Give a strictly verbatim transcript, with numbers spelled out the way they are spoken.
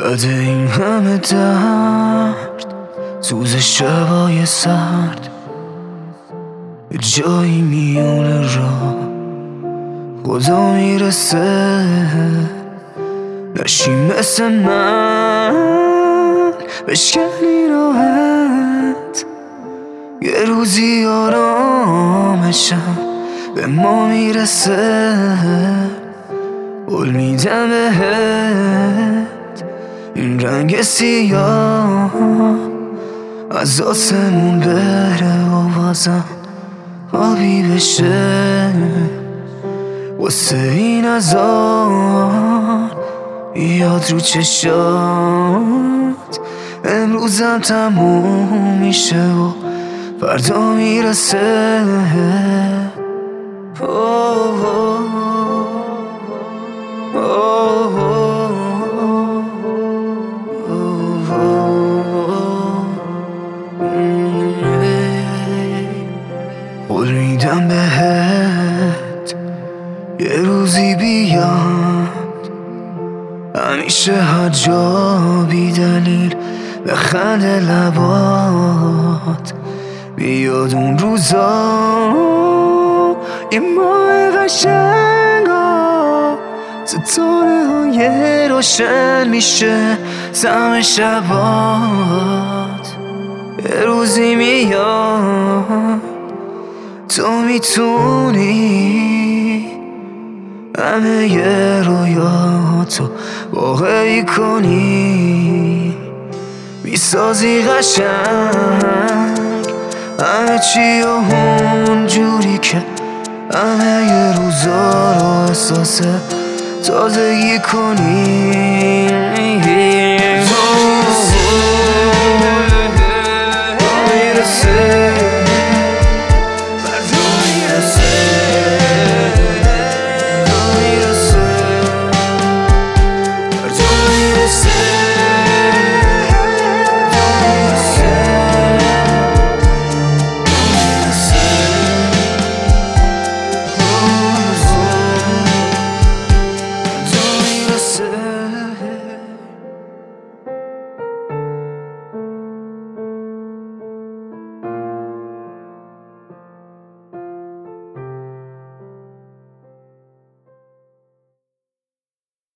بعد این همه درد، سوز شبای سرد، جایی میونه را خدا میرسه. نشی مثل من بشکنی راحت، یه روزی آرامشم به ما میرسه. قول میدم بهت این رنگ سیاه از آسمون بره و بازم آبی بشه. واسه این ازار بیاد رو چشات، امروزم تموم میشه و فردا میرسه. قول میدم بهت یه روزی بیاد، همیشه هر جا بی دلیل به خنده لبات بیاد. اون روزا یه ماه قشنگا، ستاره های روشن میشه سم شبات. یه روزی میاد تو میتونی همه یه رویاتو واقعی کنی، میسازی قشنگ همه چی و اون جوری که همه یه روزا رو احساس تازگی کنی.